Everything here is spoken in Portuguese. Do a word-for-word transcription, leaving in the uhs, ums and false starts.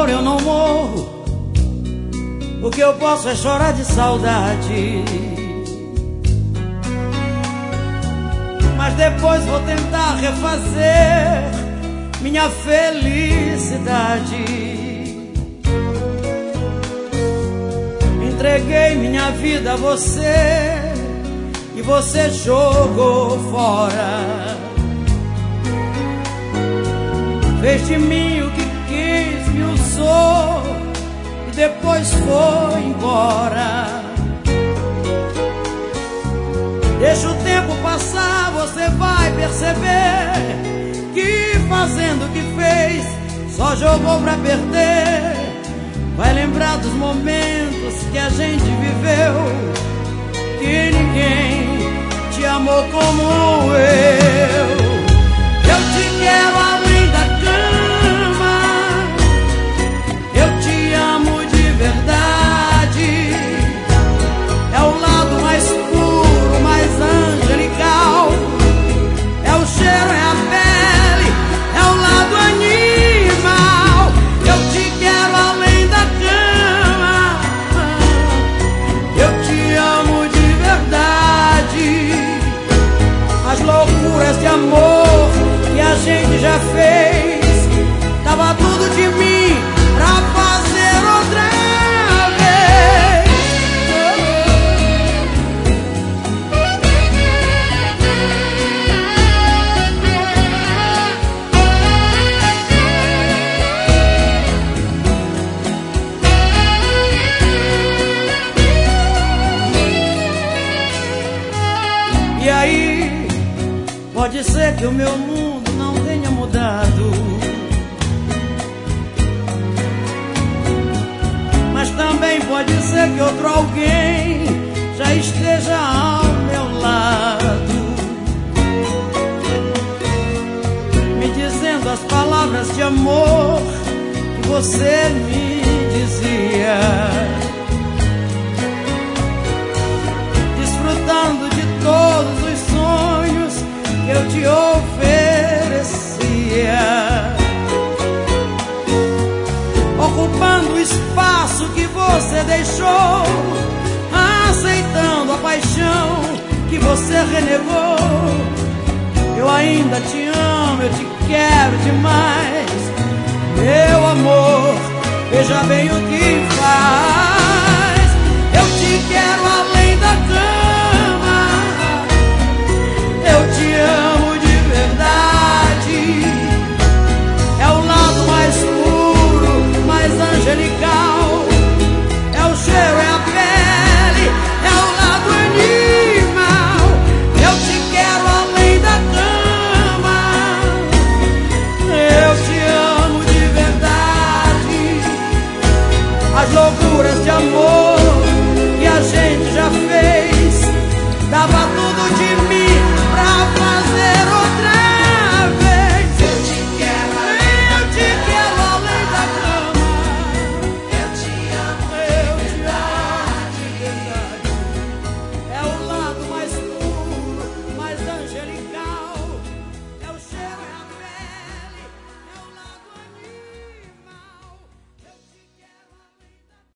amor eu não morro, o que eu posso é chorar de saudade. Mas depois vou tentar refazer minha felicidade. Entreguei minha vida a você e você jogou fora. Fez de mim o que quis, me usou e depois foi embora. Deixa o tempo passar, você vai perceber que fazendo o que fez só jogou pra perder. Vai lembrar dos momentos que a gente viveu, que ninguém te amou como eu. Eu te quero além da cama, eu te amo de verdade. É o lado mais puro, mais angelical. É o cheiro, é a pele, é o lado animal. Eu te quero além da cama, eu te amo de verdade. As loucuras de amor que a gente já fez, tava tudo de mim pra fazer outra vez. E aí, pode ser que o meu mundo não tenha mudado, mas também pode ser que outro alguém já esteja ao meu lado, me dizendo as palavras de amor que você me dizia, desfrutando de todos os sonhos que eu te oferecia, ocupando o espaço que você deixou, aceitando a paixão que você renegou. Eu ainda te amo, eu te quero demais, meu amor, veja bem o que faz.